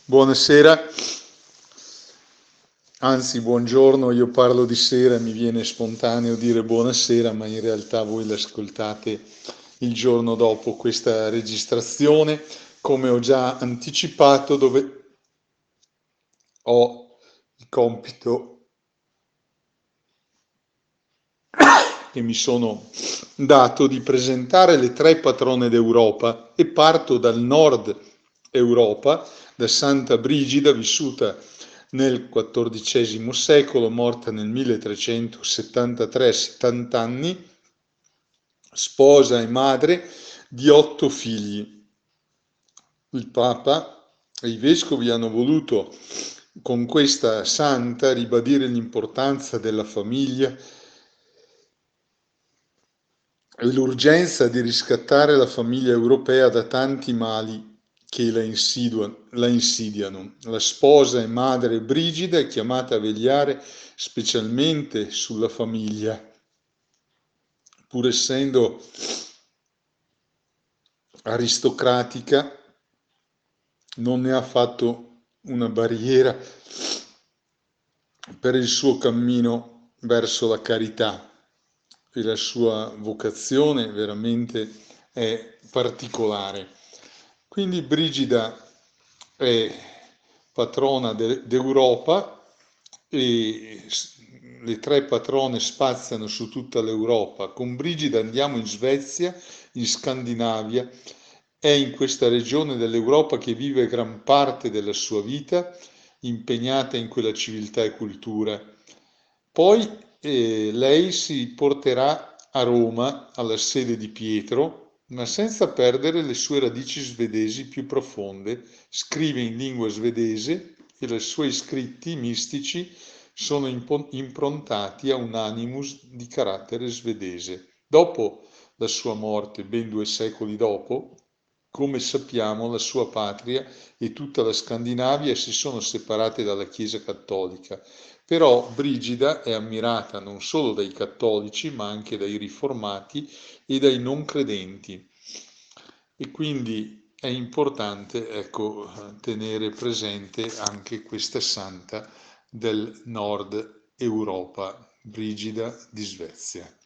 Buonasera, anzi buongiorno, io parlo di sera, mi viene spontaneo dire buonasera, ma in realtà voi l'ascoltate il giorno dopo questa registrazione, come ho già anticipato, dove ho il compito che mi sono dato di presentare le tre patrone d'Europa e parto dal nord Europa, da Santa Brigida, vissuta nel XIV secolo, morta nel 1373 a 70 anni, sposa e madre di 8 figli. Il Papa e i vescovi hanno voluto con questa santa ribadire l'importanza della famiglia e l'urgenza di riscattare la famiglia europea da tanti mali che la insidiano. La sposa e madre Brigida è chiamata a vegliare specialmente sulla famiglia, pur essendo aristocratica, non ne ha fatto una barriera per il suo cammino verso la carità, e la sua vocazione veramente è particolare. Quindi Brigida è patrona d'Europa e le tre patrone spaziano su tutta l'Europa. Con Brigida andiamo in Svezia, in Scandinavia. È in questa regione dell'Europa che vive gran parte della sua vita, impegnata in quella civiltà e cultura. Poi lei si porterà a Roma, alla sede di Pietro, ma senza perdere le sue radici svedesi più profonde. Scrive in lingua svedese e i suoi scritti mistici sono improntati a un animus di carattere svedese. Dopo la sua morte, ben 2 secoli dopo, come sappiamo, la sua patria e tutta la Scandinavia si sono separate dalla Chiesa cattolica. Però Brigida è ammirata non solo dai cattolici, ma anche dai riformati e dai non credenti. E quindi è importante, ecco, tenere presente anche questa santa del nord Europa, Brigida di Svezia.